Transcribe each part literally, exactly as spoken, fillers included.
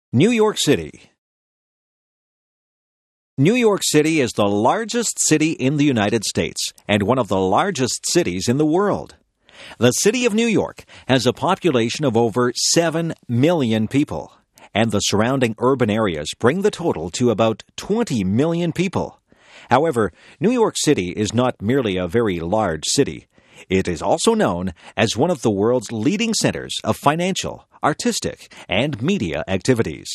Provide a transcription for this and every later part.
New York City. New York City is the largest city in the United States and one of the largest cities in the world. The city of New York has a population of over seven million people, and the surrounding urban areas bring the total to about twenty million people. However, New York City is not merely a very large city. It is also known as one of the world's leading centers of financial, artistic, and media activities.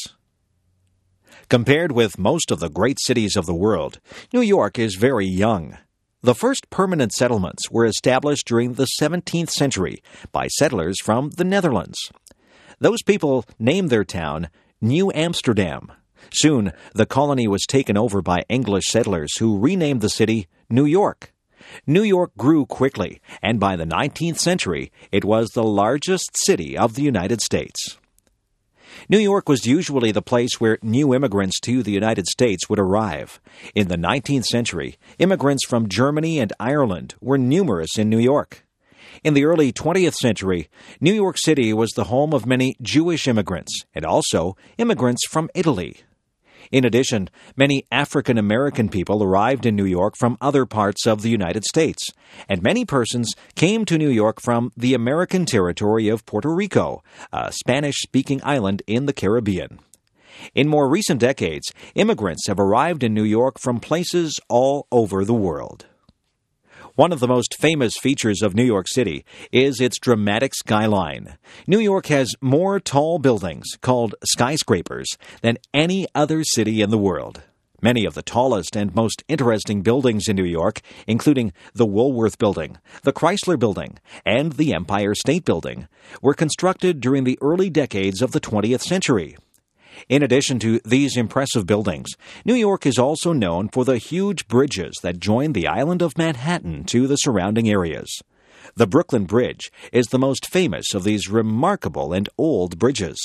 Compared with most of the great cities of the world, New York is very young. The first permanent settlements were established during the seventeenth century by settlers from the Netherlands. Those people named their town New Amsterdam. Soon, the colony was taken over by English settlers who renamed the city New York. New York grew quickly, and by the nineteenth century, it was the largest city of the United States. New York was usually the place where new immigrants to the United States would arrive. In the nineteenth century, immigrants from Germany and Ireland were numerous in New York. In the early twentieth century, New York City was the home of many Jewish immigrants and also immigrants from Italy. In addition, many African American people arrived in New York from other parts of the United States, and many persons came to New York from the American territory of Puerto Rico, a Spanish-speaking island in the Caribbean. In more recent decades, immigrants have arrived in New York from places all over the world. One of the most famous features of New York City is its dramatic skyline. New York has more tall buildings, called skyscrapers, than any other city in the world. Many of the tallest and most interesting buildings in New York, including the Woolworth Building, the Chrysler Building, and the Empire State Building, were constructed during the early decades of the twentieth century. In addition to these impressive buildings, New York is also known for the huge bridges that join the island of Manhattan to the surrounding areas. The Brooklyn Bridge is the most famous of these remarkable and old bridges.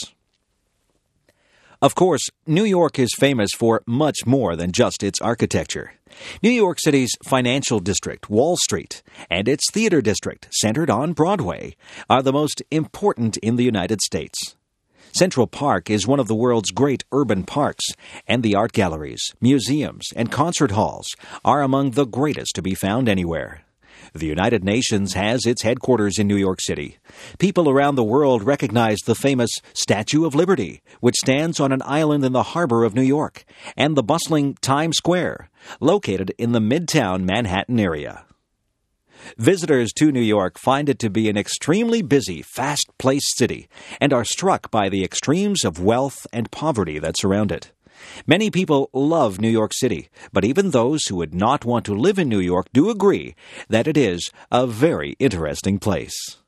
Of course, New York is famous for much more than just its architecture. New York City's financial district, Wall Street, and its theater district, centered on Broadway, are the most important in the United States. Central Park is one of the world's great urban parks, and the art galleries, museums, and concert halls are among the greatest to be found anywhere. The United Nations has its headquarters in New York City. People around the world recognize the famous Statue of Liberty, which stands on an island in the harbor of New York, and the bustling Times Square, located in the Midtown Manhattan area. Visitors to New York find it to be an extremely busy, fast-paced city and are struck by the extremes of wealth and poverty that surround it. Many people love New York City, but even those who would not want to live in New York do agree that it is a very interesting place.